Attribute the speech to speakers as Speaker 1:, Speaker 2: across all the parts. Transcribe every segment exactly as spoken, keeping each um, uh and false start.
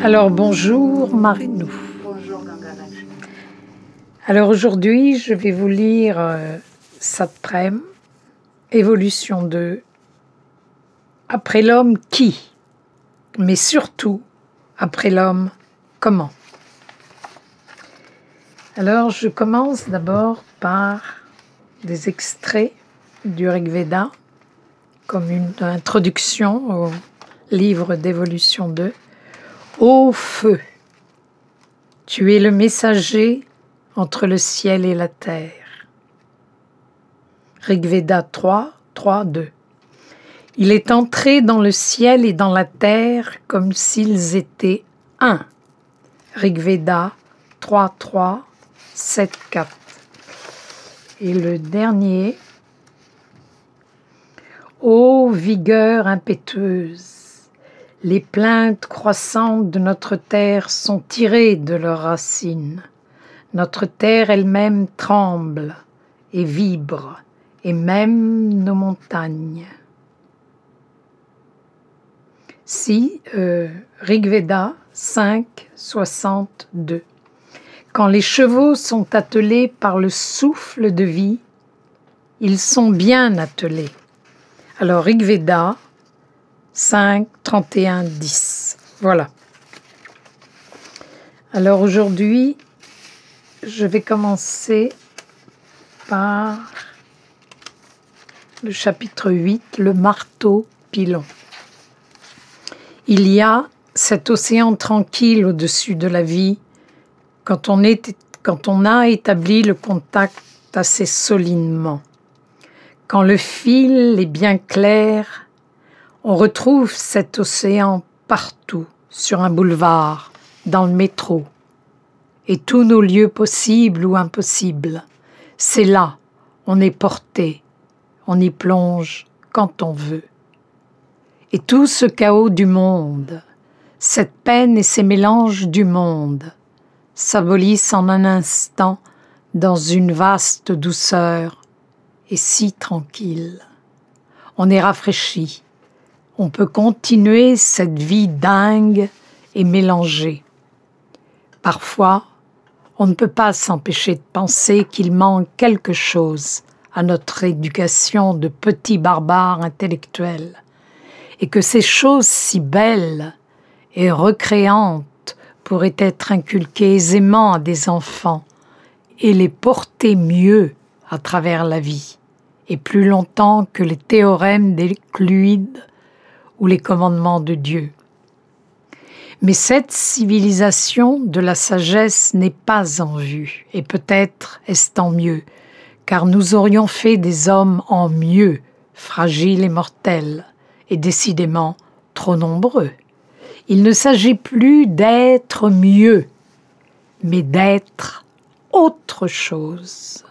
Speaker 1: Alors bonjour Marinou.
Speaker 2: Bonjour Gangara.
Speaker 1: Alors aujourd'hui je vais vous lire euh, Satprem, Évolution deux, après l'homme qui, mais surtout après l'homme comment. Alors je commence d'abord par des extraits du Rig Veda comme une introduction au livre d'Évolution deux. Ô feu, tu es le messager entre le ciel et la terre. Rig Veda trois, trois, deux. Il est entré dans le ciel et dans la terre comme s'ils étaient un. Rig Veda trois, trois, sept, quatre. Et le dernier. Ô vigueur impétueuse, les plaintes croissantes de notre terre sont tirées de leurs racines. Notre terre elle-même tremble et vibre, et même nos montagnes. Si, euh, Rig Veda cinq, soixante-deux. Quand les chevaux sont attelés par le souffle de vie, ils sont bien attelés. Alors Rig Veda cinq, trente et un, dix. Voilà. Alors aujourd'hui, je vais commencer par le chapitre huit, le marteau pilon. Il y a cet océan tranquille au-dessus de la vie quand on, est, quand on a établi le contact assez solidement. Quand le fil est bien clair, on retrouve cet océan partout, sur un boulevard, dans le métro, et tous nos lieux possibles ou impossibles. C'est là, on est porté, on y plonge quand on veut. Et tout ce chaos du monde, cette peine et ces mélanges du monde, s'abolissent en un instant dans une vaste douceur et si tranquille. On est rafraîchi. On peut continuer cette vie dingue et mélangée. Parfois, on ne peut pas s'empêcher de penser qu'il manque quelque chose à notre éducation de petits barbares intellectuels et que ces choses si belles et recréantes pourraient être inculquées aisément à des enfants et les porter mieux à travers la vie et plus longtemps que les théorèmes d'Euclide ou les commandements de Dieu. Mais cette civilisation de la sagesse n'est pas en vue, et peut-être est-ce tant mieux, car nous aurions fait des hommes en mieux, fragiles et mortels, et décidément trop nombreux. Il ne s'agit plus d'être mieux, mais d'être autre chose.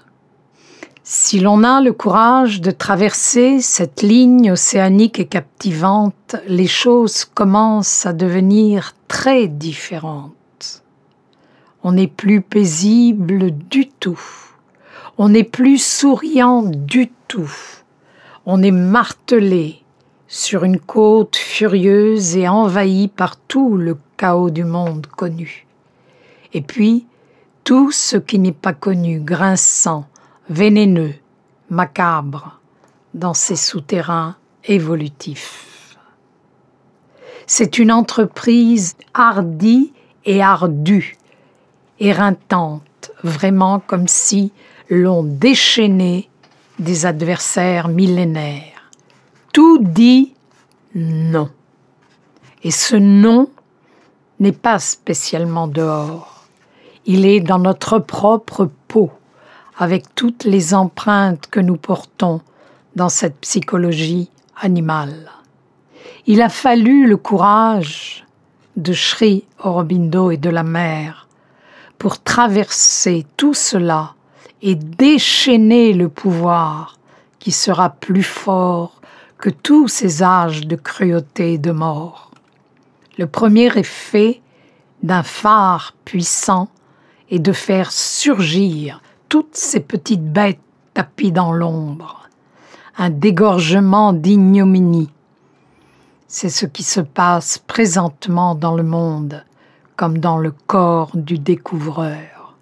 Speaker 1: Si l'on a le courage de traverser cette ligne océanique et captivante, les choses commencent à devenir très différentes. On n'est plus paisible du tout. On n'est plus souriant du tout. On est martelé sur une côte furieuse et envahi par tout le chaos du monde connu. Et puis, tout ce qui n'est pas connu, grinçant, vénéneux, macabre, dans ces souterrains évolutifs. C'est une entreprise hardie et ardue, éreintante, vraiment comme si l'on déchaînait des adversaires millénaires. Tout dit non. Et ce non n'est pas spécialement dehors. Il est dans notre propre peau, avec toutes les empreintes que nous portons dans cette psychologie animale. Il a fallu le courage de Sri Aurobindo et de la mère pour traverser tout cela et déchaîner le pouvoir qui sera plus fort que tous ces âges de cruauté et de mort. Le premier effet d'un phare puissant est de faire surgir toutes ces petites bêtes tapies dans l'ombre, un dégorgement d'ignominie. C'est ce qui se passe présentement dans le monde comme dans le corps du découvreur.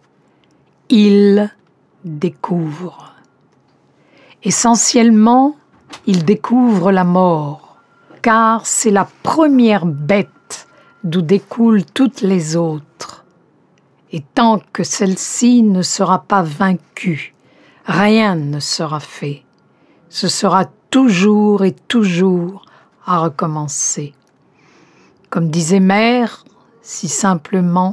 Speaker 1: Il découvre. Essentiellement, il découvre la mort, car c'est la première bête d'où découlent toutes les autres. Et tant que celle-ci ne sera pas vaincue, rien ne sera fait. Ce sera toujours et toujours à recommencer. Comme disait Mère, si simplement,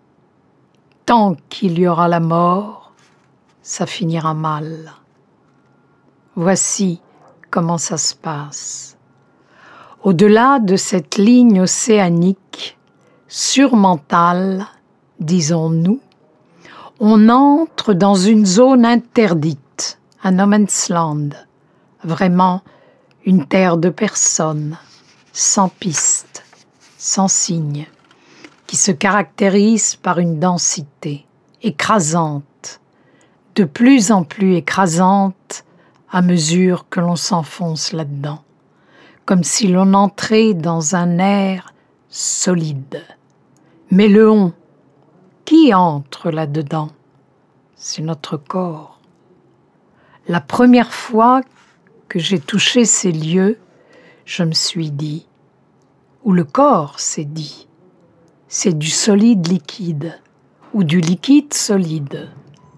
Speaker 1: tant qu'il y aura la mort, ça finira mal. Voici comment ça se passe. Au-delà de cette ligne océanique, surmentale, disons-nous, on entre dans une zone interdite, un no man's land, vraiment une terre de personnes, sans piste, sans signe, qui se caractérise par une densité écrasante, de plus en plus écrasante à mesure que l'on s'enfonce là-dedans, comme si l'on entrait dans un air solide. Mais le on, qui entre là-dedans? C'est notre corps. La première fois que j'ai touché ces lieux, je me suis dit, ou le corps s'est dit, c'est du solide liquide ou du liquide solide.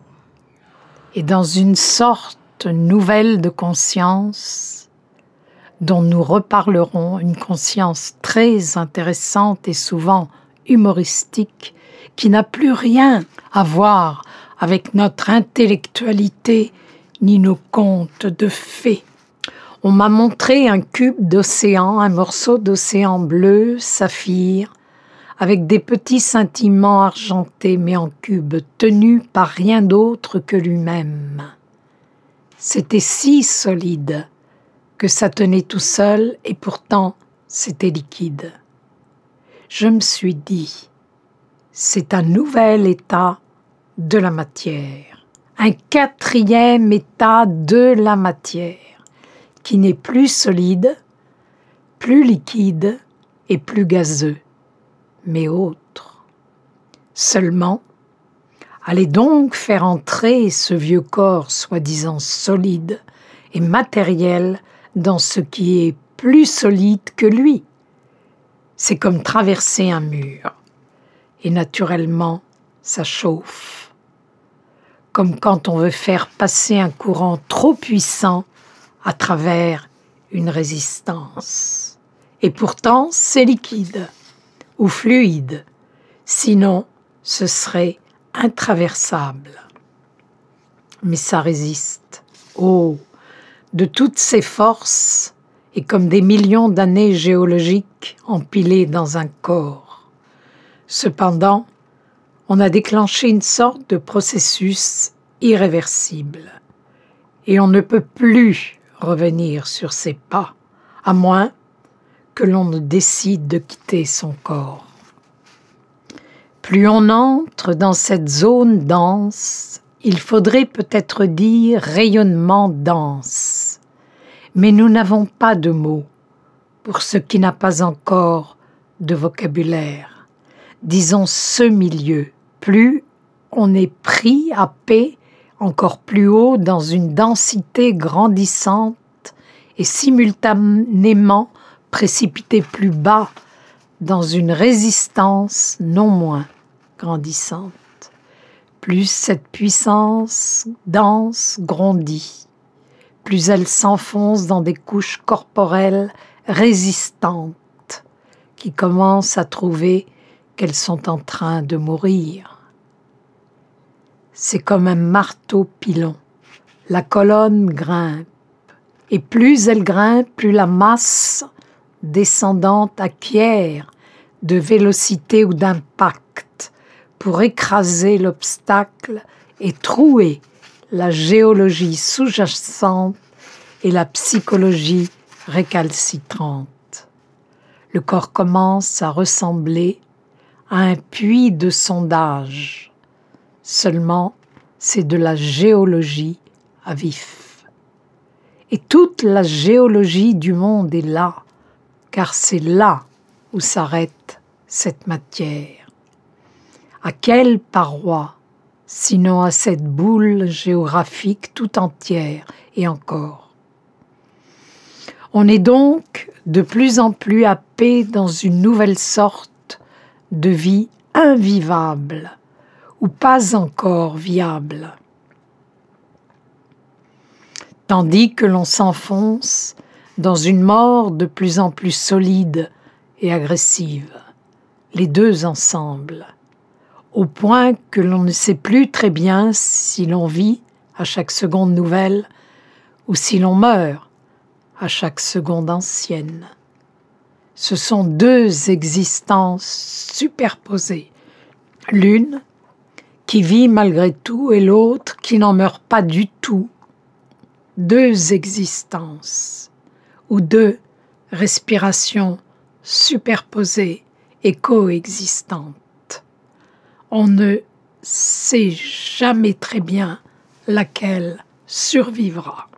Speaker 1: Et dans une sorte nouvelle de conscience, dont nous reparlerons, une conscience très intéressante et souvent humoristique, qui n'a plus rien à voir avec notre intellectualité ni nos contes de fées. On m'a montré un cube d'océan, un morceau d'océan bleu, saphir, avec des petits scintillements argentés, mais en cube, tenu par rien d'autre que lui-même. C'était si solide que ça tenait tout seul, et pourtant c'était liquide. Je me suis dit, c'est un nouvel état de la matière, un quatrième état de la matière, qui n'est plus solide, plus liquide et plus gazeux, mais autre. Seulement, allez donc faire entrer ce vieux corps soi-disant solide et matériel dans ce qui est plus solide que lui. C'est comme traverser un mur, et naturellement, ça chauffe. Comme quand on veut faire passer un courant trop puissant à travers une résistance. Et pourtant, c'est liquide ou fluide, sinon ce serait intraversable. Mais ça résiste. Oh, de toutes ces forces, et comme des millions d'années géologiques empilées dans un corps. Cependant, on a déclenché une sorte de processus irréversible, et on ne peut plus revenir sur ses pas, à moins que l'on ne décide de quitter son corps. Plus on entre dans cette zone dense, il faudrait peut-être dire rayonnement dense, mais nous n'avons pas de mots pour ce qui n'a pas encore de vocabulaire. Disons ce milieu, plus on est pris à paix encore plus haut dans une densité grandissante et simultanément précipité plus bas dans une résistance non moins grandissante. Plus cette puissance dense grandit, plus elle s'enfonce dans des couches corporelles résistantes qui commencent à trouver qu'elles sont en train de mourir. C'est comme un marteau pilon. La colonne grimpe, et plus elle grimpe, plus la masse descendante acquiert de vélocité ou d'impact pour écraser l'obstacle et trouer la géologie sous-jacente et la psychologie récalcitrante. Le corps commence à ressembler à un puits de sondage. Seulement, c'est de la géologie à vif. Et toute la géologie du monde est là, car c'est là où s'arrête cette matière. À quelle paroi, sinon à cette boule géographique tout entière et encore. On est donc de plus en plus happé dans une nouvelle sorte de vie invivable ou pas encore viable, tandis que l'on s'enfonce dans une mort de plus en plus solide et agressive, les deux ensemble, au point que l'on ne sait plus très bien si l'on vit à chaque seconde nouvelle ou si l'on meurt à chaque seconde ancienne. Ce sont deux existences superposées, l'une qui vit malgré tout et l'autre qui n'en meurt pas du tout. Deux existences ou deux respirations superposées et coexistantes. On ne sait jamais très bien laquelle survivra.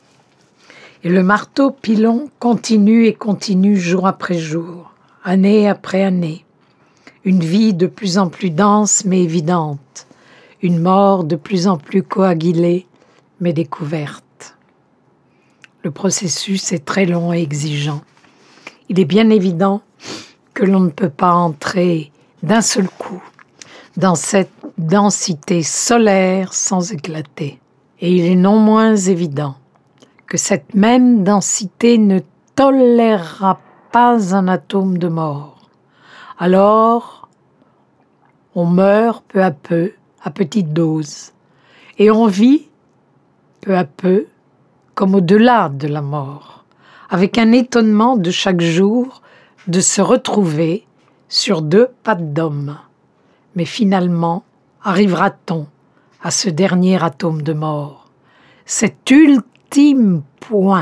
Speaker 1: Et le marteau pilon continue et continue jour après jour, année après année. Une vie de plus en plus dense mais évidente, une mort de plus en plus coagulée mais découverte. Le processus est très long et exigeant. Il est bien évident que l'on ne peut pas entrer d'un seul coup dans cette densité solaire sans éclater. Et il est non moins évident que cette même densité ne tolérera pas un atome de mort. Alors, on meurt peu à peu, à petite dose, et on vit peu à peu comme au-delà de la mort, avec un étonnement de chaque jour de se retrouver sur deux pattes d'homme. Mais finalement, arrivera-t-on à ce dernier atome de mort, cet ultime point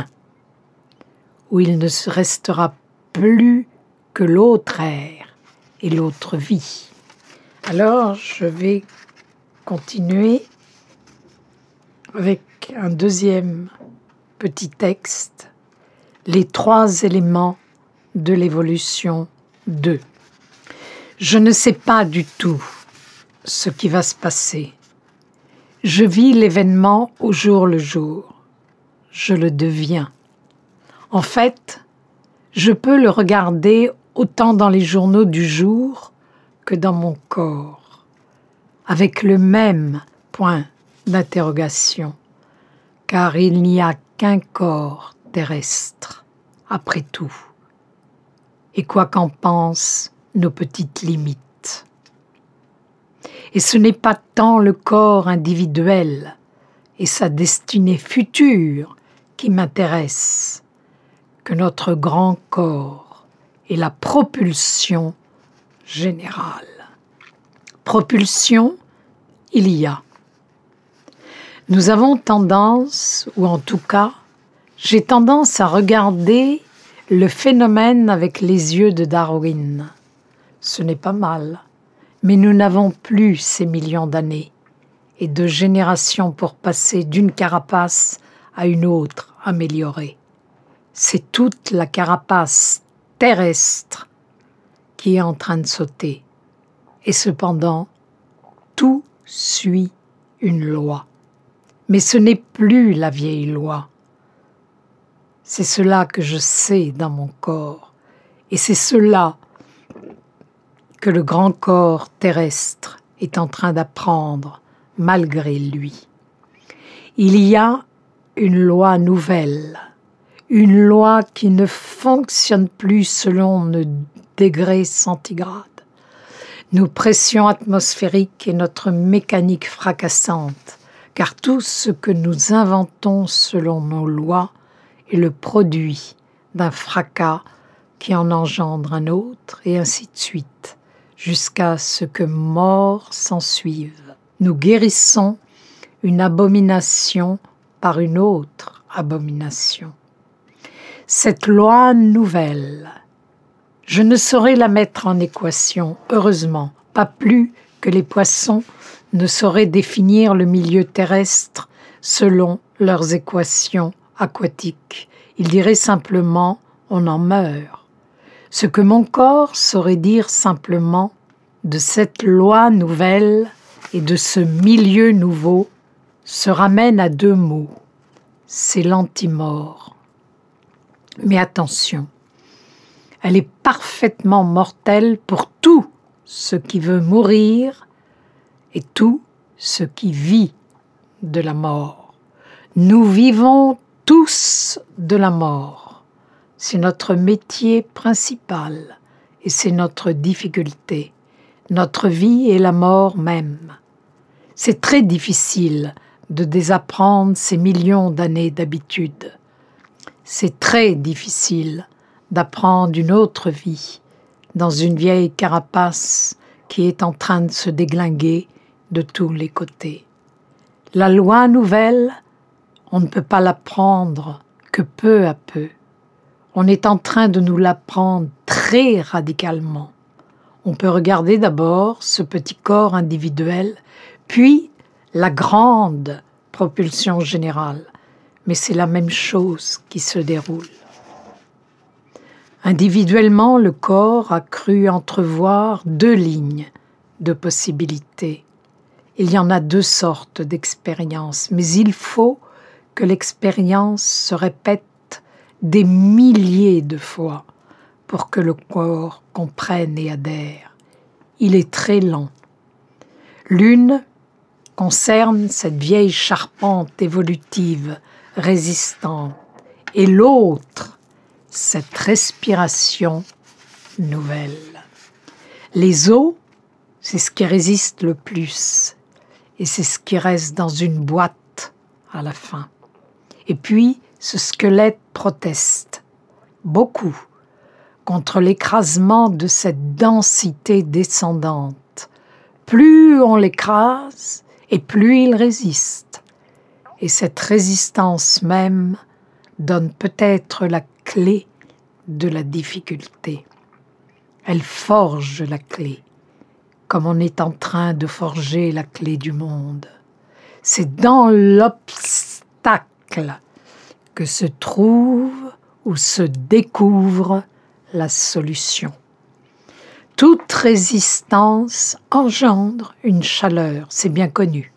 Speaker 1: où il ne se restera plus que l'autre air et l'autre vie? Alors, je vais continuer avec un deuxième petit texte, les trois éléments de l'évolution deux. Je ne sais pas du tout ce qui va se passer. Je vis l'événement au jour le jour. Je le deviens. En fait, je peux le regarder autant dans les journaux du jour que dans mon corps, avec le même point d'interrogation, car il n'y a qu'un corps terrestre, après tout. Et quoi qu'en pensent nos petites limites. Et ce n'est pas tant le corps individuel et sa destinée future qui m'intéresse que notre grand corps et la propulsion générale. Propulsion, il y a. Nous avons tendance, ou en tout cas, j'ai tendance à regarder le phénomène avec les yeux de Darwin. Ce n'est pas mal, mais nous n'avons plus ces millions d'années et de générations pour passer d'une carapace à une autre améliorée. C'est toute la carapace terrestre qui est en train de sauter. Et cependant, tout suit une loi. Mais ce n'est plus la vieille loi. C'est cela que je sais dans mon corps. Et c'est cela que le grand corps terrestre est en train d'apprendre malgré lui. Il y a une loi nouvelle, une loi qui ne fonctionne plus selon nos degrés centigrades, nos pressions atmosphériques et notre mécanique fracassante, car tout ce que nous inventons selon nos lois est le produit d'un fracas qui en engendre un autre, et ainsi de suite, jusqu'à ce que mort s'ensuive. Nous guérissons une abomination par une autre abomination. Cette loi nouvelle, je ne saurais la mettre en équation, heureusement, pas plus que les poissons ne sauraient définir le milieu terrestre selon leurs équations aquatiques. Ils diraient simplement « on en meurt ». Ce que mon corps saurait dire simplement de cette loi nouvelle et de ce milieu nouveau se ramène à deux mots, c'est l'antimort. Mais attention, elle est parfaitement mortelle pour tout ce qui veut mourir et tout ce qui vit de la mort. Nous vivons tous de la mort. C'est notre métier principal et c'est notre difficulté. Notre vie est la mort même. C'est très difficile de désapprendre ces millions d'années d'habitude. C'est très difficile d'apprendre une autre vie dans une vieille carapace qui est en train de se déglinguer de tous les côtés. La loi nouvelle, on ne peut pas l'apprendre que peu à peu. On est en train de nous l'apprendre très radicalement. On peut regarder d'abord ce petit corps individuel, puis la grande propulsion générale. Mais c'est la même chose qui se déroule. Individuellement, le corps a cru entrevoir deux lignes de possibilités. Il y en a deux sortes d'expériences, mais il faut que l'expérience se répète des milliers de fois pour que le corps comprenne et adhère. Il est très lent. L'une concerne cette vieille charpente évolutive résistante et l'autre, cette respiration nouvelle. Les os, c'est ce qui résiste le plus et c'est ce qui reste dans une boîte à la fin. Et puis, ce squelette proteste beaucoup contre l'écrasement de cette densité descendante. Plus on l'écrase, et plus il résiste. Et cette résistance même donne peut-être la clé de la difficulté. Elle forge la clé, comme on est en train de forger la clé du monde. C'est dans l'obstacle que se trouve ou se découvre la solution. Toute résistance engendre une chaleur, c'est bien connu.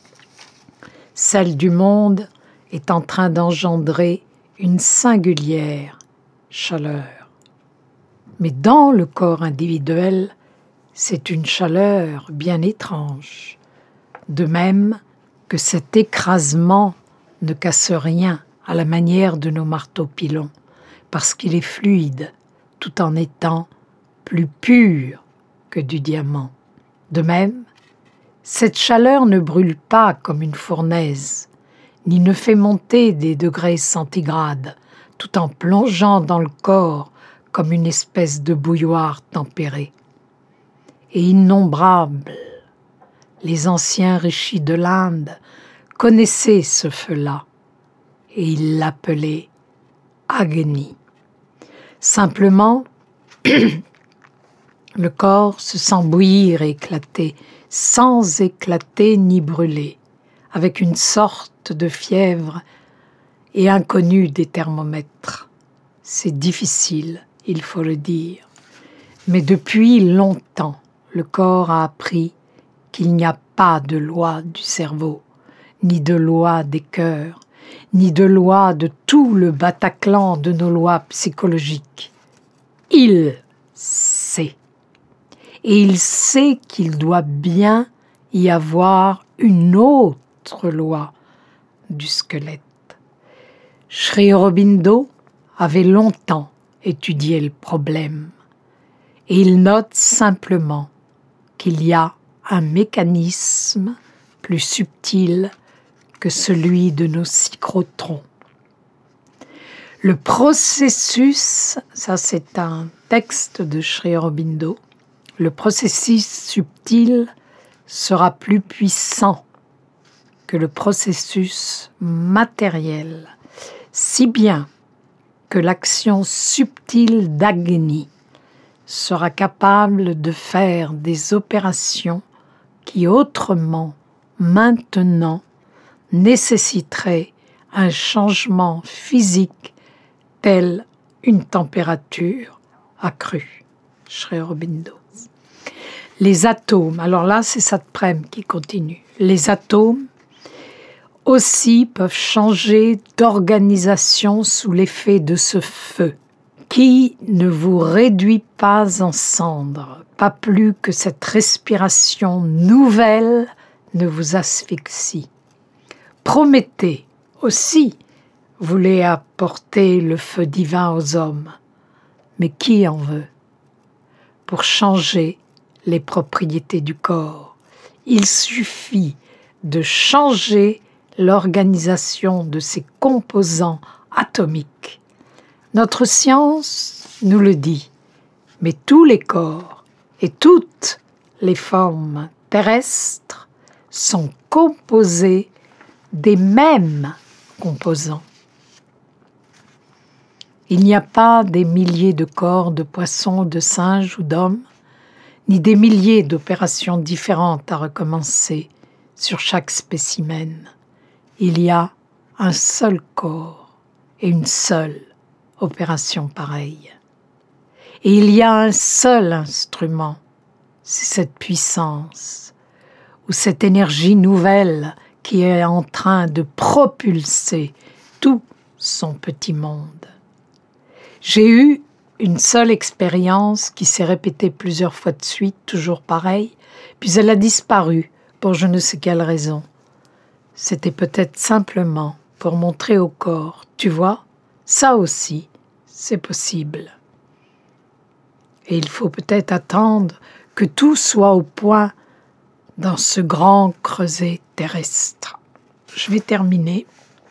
Speaker 1: Celle du monde est en train d'engendrer une singulière chaleur. Mais dans le corps individuel, c'est une chaleur bien étrange. De même que cet écrasement ne casse rien à la manière de nos marteaux-pilons, parce qu'il est fluide, tout en étant plus pur que du diamant. De même, cette chaleur ne brûle pas comme une fournaise, ni ne fait monter des degrés centigrades, tout en plongeant dans le corps comme une espèce de bouilloire tempérée. Et innombrables, les anciens rishis de l'Inde connaissaient ce feu-là, et ils l'appelaient Agni. Simplement, le corps se sent bouillir et éclater, sans éclater ni brûler, avec une sorte de fièvre et inconnue des thermomètres. C'est difficile, il faut le dire. Mais depuis longtemps, le corps a appris qu'il n'y a pas de loi du cerveau, ni de loi des cœurs, ni de loi de tout le Bataclan de nos lois psychologiques. Il sait. Et il sait qu'il doit bien y avoir une autre loi du squelette. Sri Aurobindo avait longtemps étudié le problème et il note simplement qu'il y a un mécanisme plus subtil que celui de nos cyclotrons. Le processus, ça c'est un texte de Sri Aurobindo, le processus subtil sera plus puissant que le processus matériel, si bien que l'action subtile d'Agni sera capable de faire des opérations qui autrement, maintenant, nécessiteraient un changement physique tel une température accrue. Sri Aurobindo. Les atomes, alors là c'est Satprem qui continue, les atomes aussi peuvent changer d'organisation sous l'effet de ce feu, qui ne vous réduit pas en cendres, pas plus que cette respiration nouvelle ne vous asphyxie. Prométhée aussi voulait apporter le feu divin aux hommes, mais qui en veut? Pour changer les propriétés du corps, il suffit de changer l'organisation de ses composants atomiques. Notre science nous le dit, mais tous les corps et toutes les formes terrestres sont composés des mêmes composants. Il n'y a pas des milliers de corps de poissons, de singes ou d'hommes, ni des milliers d'opérations différentes à recommencer sur chaque spécimen. Il y a un seul corps et une seule opération pareille. Et il y a un seul instrument, c'est cette puissance, ou cette énergie nouvelle qui est en train de propulser tout son petit monde. J'ai eu une seule expérience qui s'est répétée plusieurs fois de suite, toujours pareille, puis elle a disparu pour je ne sais quelle raison. C'était peut-être simplement pour montrer au corps, tu vois, ça aussi, c'est possible. Et il faut peut-être attendre que tout soit au point dans ce grand creuset terrestre. Je vais terminer.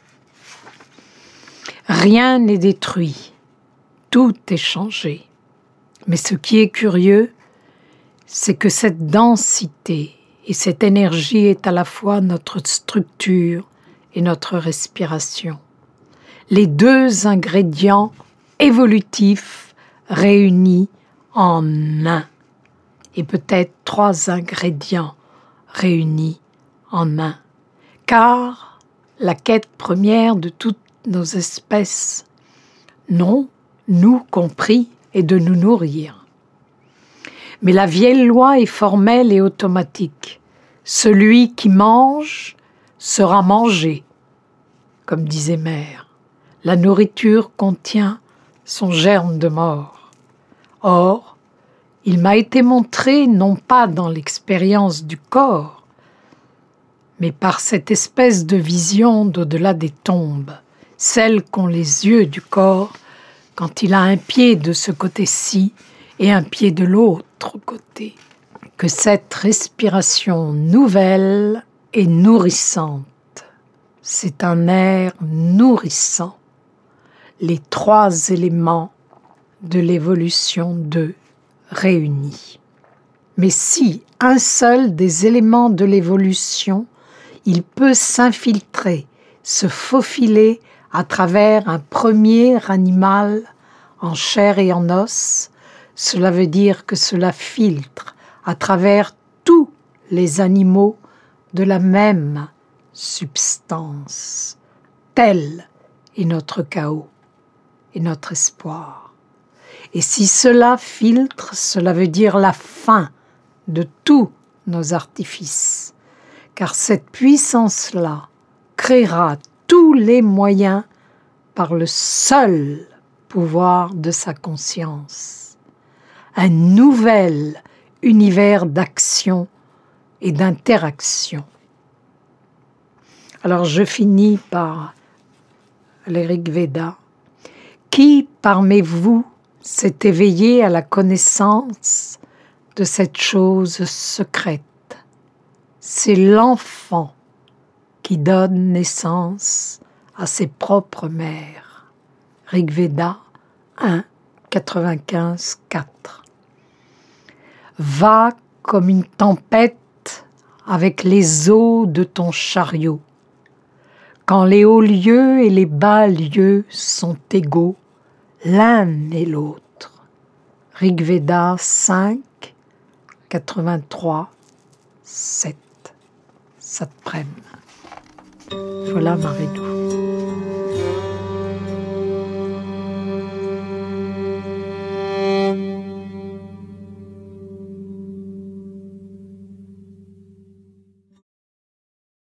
Speaker 1: Rien n'est détruit, tout est changé. Mais ce qui est curieux, c'est que cette densité et cette énergie est à la fois notre structure et notre respiration. Les deux ingrédients évolutifs réunis en un, et peut-être trois ingrédients réunis en un. Car la quête première de toutes nos espèces, non, nous compris, est de nous nourrir. Mais la vieille loi est formelle et automatique. Celui qui mange sera mangé, comme disait Mère. La nourriture contient son germe de mort. Or, il m'a été montré non pas dans l'expérience du corps, mais par cette espèce de vision d'au-delà des tombes, celle qu'ont les yeux du corps quand il a un pied de ce côté-ci et un pied de l'autre côté, que cette respiration nouvelle et nourrissante, c'est un air nourrissant, les trois éléments de l'évolution d'eux réunis. Mais si un seul des éléments de l'évolution, il peut s'infiltrer, se faufiler à travers un premier animal en chair et en os, cela veut dire que cela filtre à travers tous les animaux de la même substance. Tel est notre chaos et notre espoir. Et si cela filtre, cela veut dire la fin de tous nos artifices, car cette puissance-là créera tous les moyens par le seul pouvoir de sa conscience. Un nouvel univers d'action et d'interaction. Alors je finis par le Rig Veda. Qui parmi vous s'est éveillé à la connaissance de cette chose secrète? C'est l'enfant qui donne naissance à ses propres mères. Rig Veda un, quatre-vingt-quinze, quatre. Va comme une tempête avec les eaux de ton chariot. Quand les hauts lieux et les bas lieux sont égaux, l'un et l'autre. Rig Veda cinq, quatre-vingt-trois, sept. Satprem. Voilà Marie-Lou.